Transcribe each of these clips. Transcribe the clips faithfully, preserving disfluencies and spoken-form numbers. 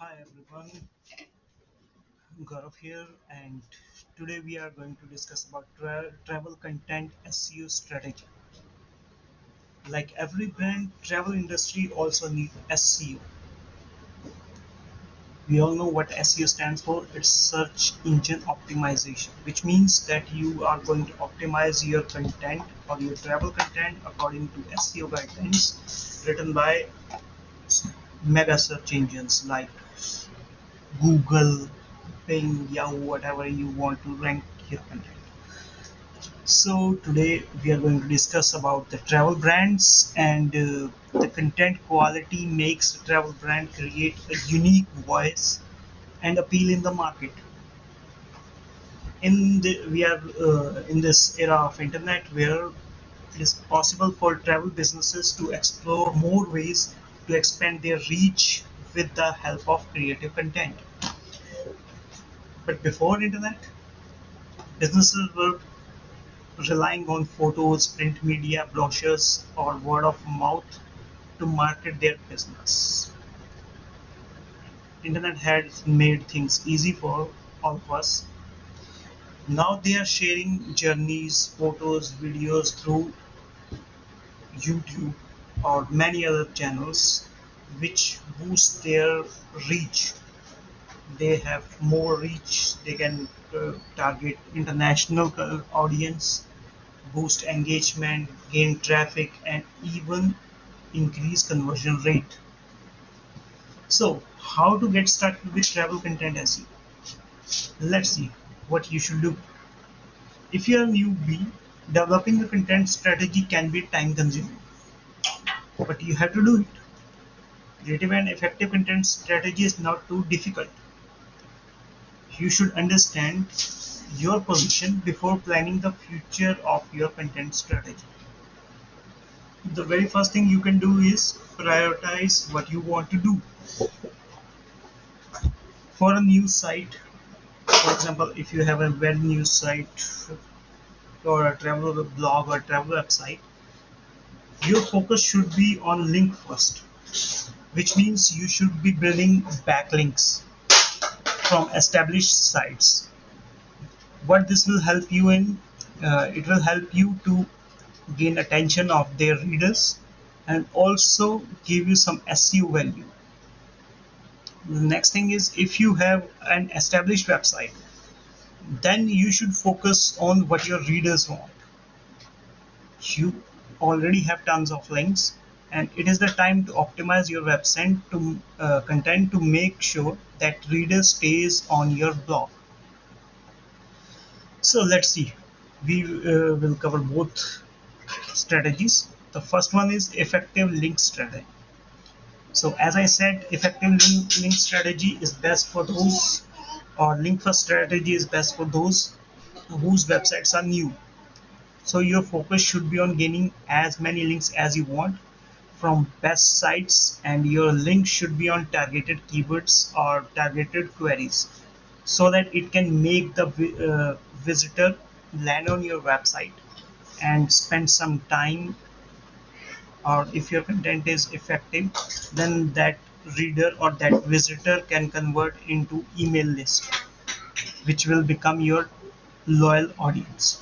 Hi everyone, Gaurav here, and today we are going to discuss about tra travel content S E O strategy. Like every brand, travel industry also need S E O. We all know what S E O stands for. It's search engine optimization, which means that you are going to optimize your content or your travel content according to S E O guidelines written by mega search engines like Google, Bing, Yahoo, whatever you want to rank your content. So today we are going to discuss about the travel brands and uh, the content quality makes a travel brand create a unique voice and appeal in the market. In the, we are uh, in this era of internet where it is possible for travel businesses to explore more ways to expand their reach with the help of creative content. But before internet, businesses were relying on photos, print media, brochures, or word of mouth to market their business. Internet has made things easy for all of us. Now they are sharing journeys, photos, videos through YouTube or many other channels which boost their reach. They have more reach. They can uh, target international uh, audience, boost engagement, gain traffic, and even increase conversion rate. So, how to get started with travel content S E O? Let's see what you should do. If you are a newbie, developing a content strategy can be time consuming, but you have to do it. Creative and effective content strategy is not too difficult. You should understand your position before planning the future of your content strategy. The very first thing you can do is prioritize what you want to do. For a news site, for example, if you have a web news site or a travel blog or travel website, your focus should be on link first, which means you should be building backlinks from established sites. What this will help you in, uh, it will help you to gain attention of their readers and also give you some S E O value. The next thing is, if you have an established website, then you should focus on what your readers want. You already have tons of links, and it is the time to optimize your website to uh, content to make sure that reader stays on your blog. So let's see. We uh, will cover both strategies. The first one is effective link strategy. So as I said, effective link, link strategy is best for those, or link first strategy is best for those whose websites are new. So your focus should be on gaining as many links as you want from best sites, and your link should be on targeted keywords or targeted queries so that it can make the uh, visitor land on your website and spend some time, or if your content is effective, then that reader or that visitor can convert into email list, which will become your loyal audience.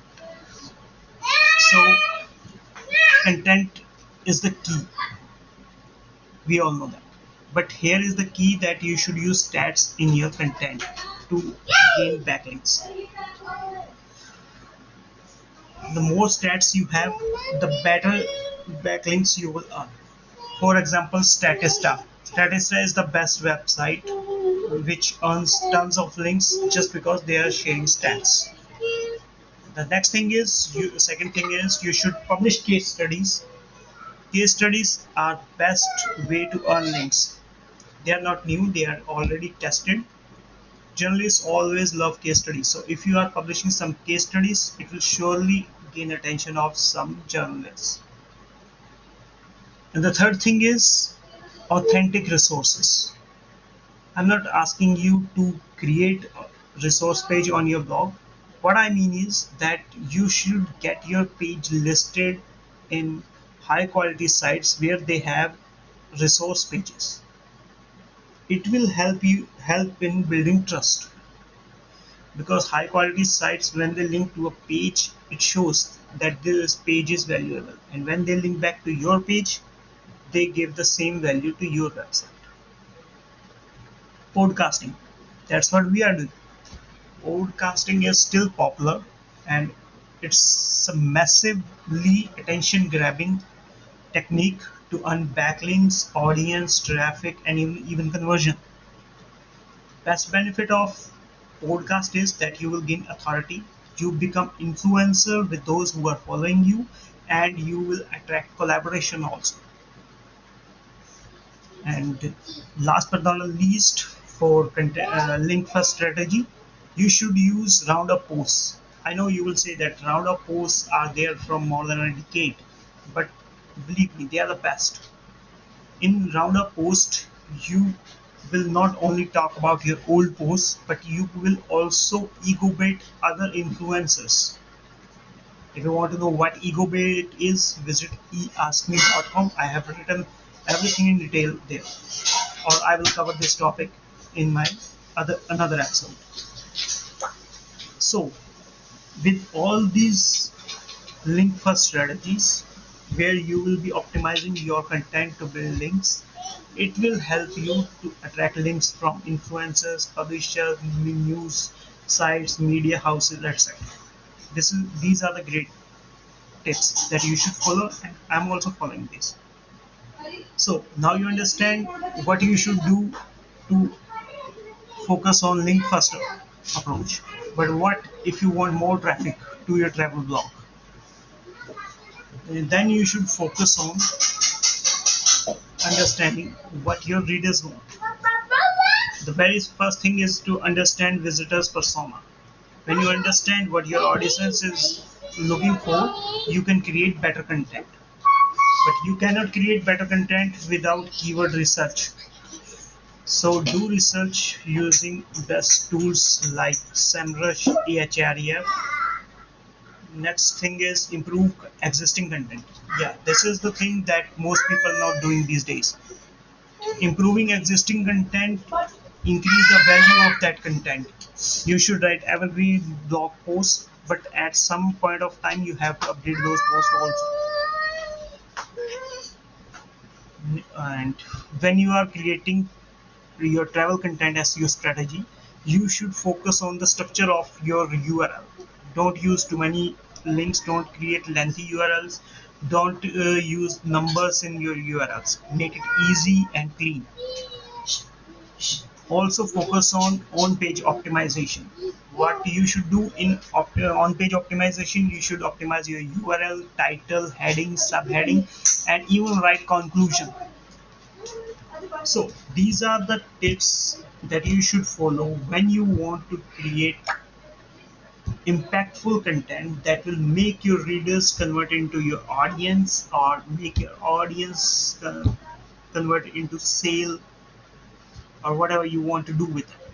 So content is the key, we all know that, but here is the key, that you should use stats in your content to gain backlinks. The more stats you have, the better backlinks you will earn. For example, Statista. Statista is the best website which earns tons of links just because they are sharing stats. The next thing is, you, second thing is, you should publish case studies. Case studies are best way to earn links. They are not new, they are already tested. Journalists always love case studies. So if you are publishing some case studies, it will surely gain attention of some journalists. And the third thing is authentic resources. I'm not asking you to create a resource page on your blog. What I mean is that you should get your page listed in high quality sites where they have resource pages. it will help you help in building trust, because high quality sites, when they link to a page, it shows that this page is valuable, and when they link back to your page, they give the same value to your website. Podcasting, that's what we are doing. Podcasting is still popular, and it's a massively attention grabbing technique to earn backlinks, audience, traffic, and even, even conversion. Best benefit of podcast is that you will gain authority. You become influencer with those who are following you, and you will attract collaboration also. And last but not least, for content, uh, link first strategy, you should use roundup posts. I know you will say that roundup posts are there from more than a decade, but believe me, they are the best. In roundup post, you will not only talk about your old posts, but you will also ego bait other influencers. If you want to know what ego bait is, visit e ask me dot com. I have written everything in detail there, or I will cover this topic in my other another episode. So, with all these link first strategies, where you will be optimizing your content to build links, it will help you to attract links from influencers, publishers, news sites, media houses, et cetera. This is these are the great tips that you should follow, and I'm also following this. So now you understand what you should do to focus on link first approach. But what if you want more traffic to your travel blog? Then you should focus on understanding what your readers want. The very first thing is to understand visitors persona. When you understand what your audience is looking for, you can create better content. But you cannot create better content without keyword research. So do research using best tools like SEMrush, Ahref. Next thing is improve existing content. Yeah, this is the thing that most people are not doing these days. Improving existing content, increase the value of that content. You should write every blog post, but at some point of time you have to update those posts also. And when you are creating your travel content as your strategy, you should focus on the structure of your U R L. Don't use too many links, don't create lengthy U R Ls, don't uh, use numbers in your U R Ls. Make it easy and clean. Also focus on on-page optimization. What you should do in op- uh, on-page optimization, you should optimize your U R L, title, heading, subheading, and even write conclusion. So these are the tips that you should follow when you want to create impactful content that will make your readers convert into your audience, or make your audience uh, convert into sale, or whatever you want to do with it.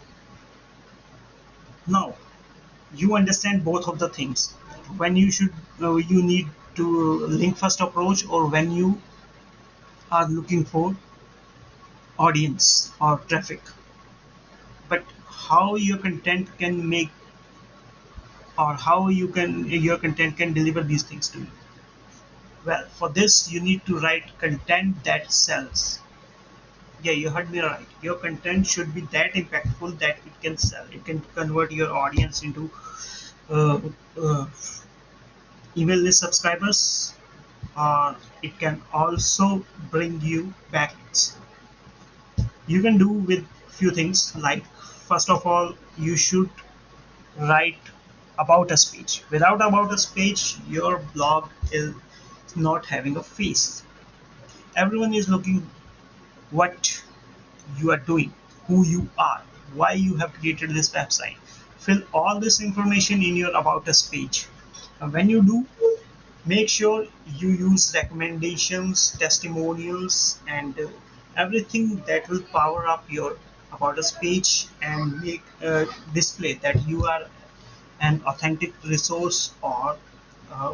Now you understand both of the things, when you should uh, you need to link first approach, or when you are looking for audience or traffic. But how your content can make, or how you can your content can deliver these things to you? Well, for this you need to write content that sells. Yeah, you heard me right. Your content should be that impactful that it can sell. It can convert your audience into uh, uh, email list subscribers, or it can also bring you backlinks. You can do with few things, like first of all, you should write about us page. Without about us page, your blog is not having a face. Everyone is looking what you are doing, who you are, why you have created this website. Fill all this information in your about us page. And when you do, make sure you use recommendations, testimonials, and uh, everything that will power up your about us page, and make uh, display that you are an authentic resource, or uh,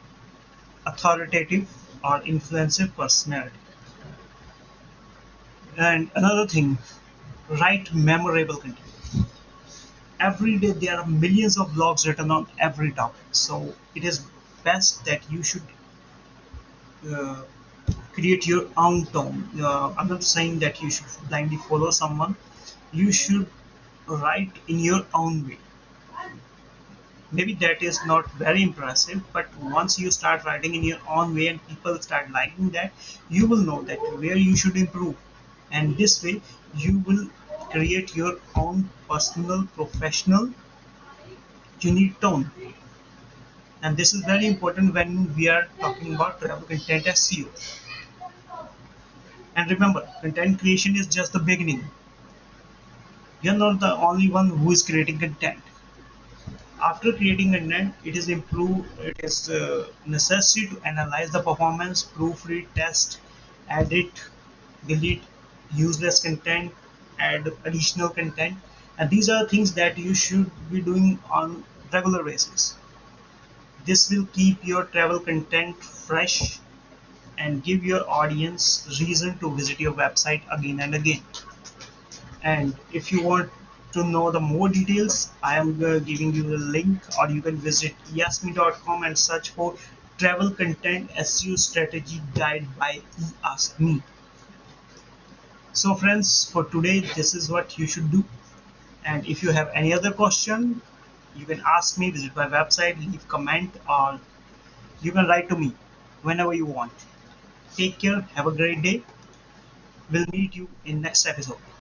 authoritative or influential personality. And another thing, write memorable content. Every day there are millions of blogs written on every topic, so it is best that you should uh, create your own tone. uh, I'm not saying that you should blindly follow someone. You should write in your own way. Maybe that is not very impressive, but once you start writing in your own way and people start liking that, you will know that where you should improve. And this way you will create your own personal, professional, unique tone. And this is very important when we are talking about travel content S E O. And remember, content creation is just the beginning. You're not the only one who is creating content. After creating content, it is improve. It is uh, necessary to analyze the performance, proofread, test, edit, delete useless content, add additional content, and these are things that you should be doing on regular basis. This will keep your travel content fresh and give your audience reason to visit your website again and again. And if you want to know the more details, I am uh, giving you the link, or you can visit yasmi dot com and search for travel content S E O strategy guide by eAsk Me. So friends, for today this is what you should do. And if you have any other question, you can ask me, visit my website, leave comment, or you can write to me whenever you want. Take care, have a great day. We'll meet you in next episode.